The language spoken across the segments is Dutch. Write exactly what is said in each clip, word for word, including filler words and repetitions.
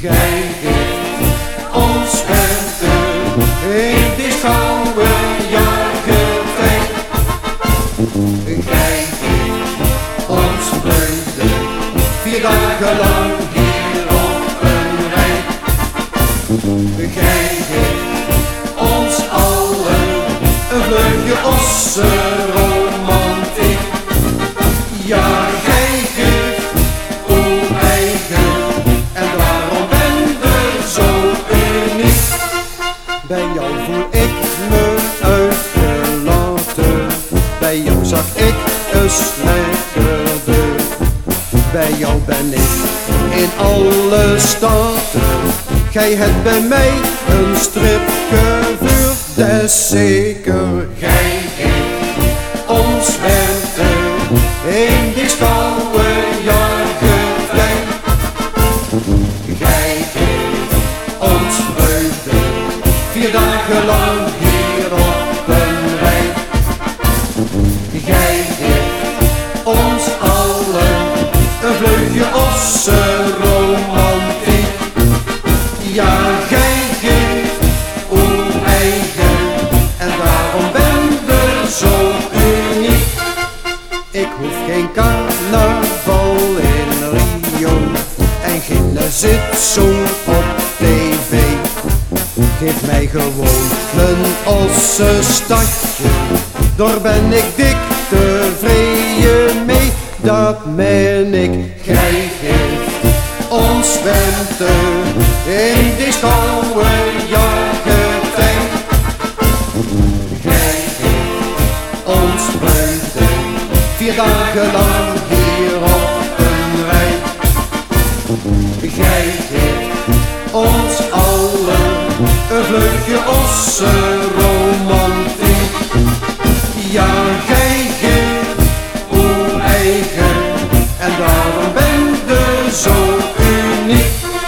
Gij geeft ons rente in dit gouden jaargetij. Gij geeft ons vreugde, vier dagen lang hier op een rij. Gij geeft ons allen een vleugje ossenromantiek. Ja, gij geeft uw eigen en daarom ben je zo uniek. Bij jou voel ik me uitgelaten, bij jou zag ik een lekkerder. Bij jou ben ik in alle staten, gij hebt bij mij een stripgevuur. Des zeker, gij geeft ons rente in dit gouden jaargetij. Gij geeft ons vreugde, vier dagen lang hier op een rij. Gij geeft ons allen een vleugje ossenromantiek. Ja, gij geeft uw eigen en daarom ben je zo uniek. Ik hoef geen carnaval in Rio en geen zitzoen op tv. Geef mij gewoon een ossenstadje, daar ben ik dik tevreden mee. Dat ben ik. Gij geeft ons rente in dit gouden jaargetij. Gij geeft ons vreugde, vier dagen lang hier op een rij. Gij geeft ons allen een vleugje ossenromantiek. Ja, gij geeft uw eigen en daarom ben je zo uniek.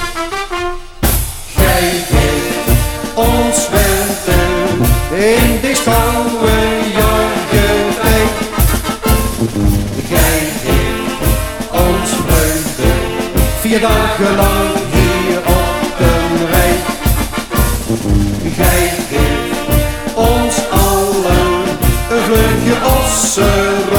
Gij geeft ons rente in dit gouden jaargetij. Gij geeft ons vreugde, vier dagen lang hier op een rij. Gij geeft ons allen een vleugje ossenromantiek.